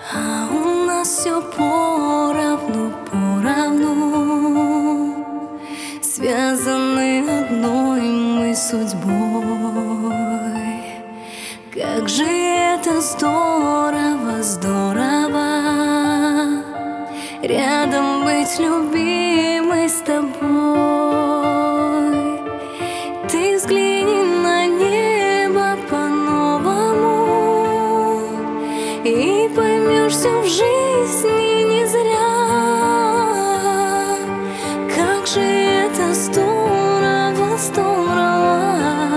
А у нас все поровну, поровну, связаны одной мы судьбой. Как же это здорово, здорово, рядом быть, любимой, с тобой. Ты взгляни на небо по-новому и поймешь, все в жизни не зря. Как же это здорово, здорово,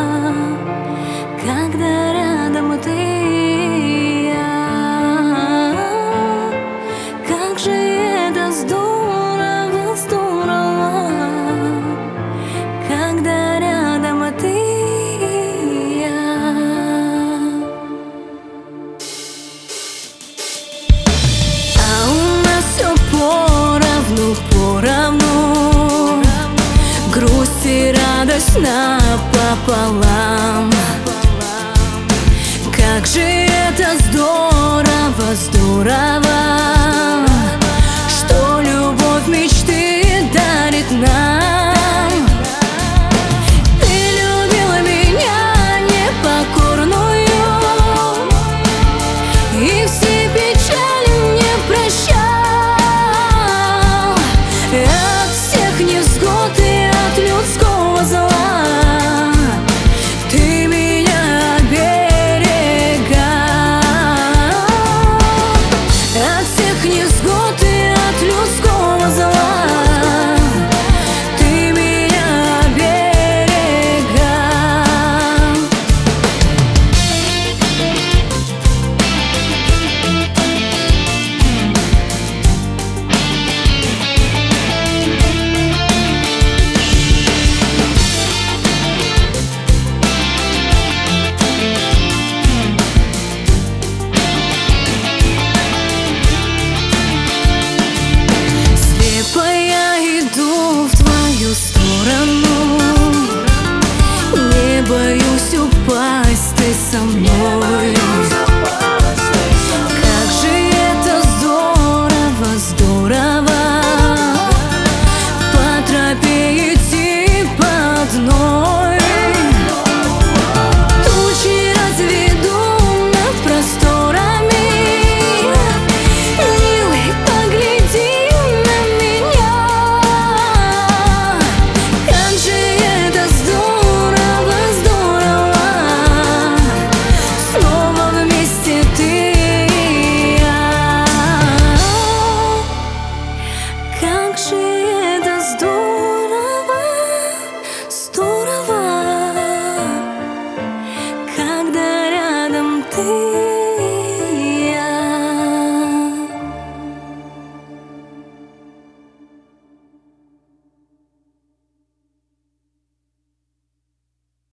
когда рядом ты и я. Как же это здорово, здорово, когда рядом ты и я. А у нас все поровну, поровну, грусть и радость напополам. Как же это здорово, здорово,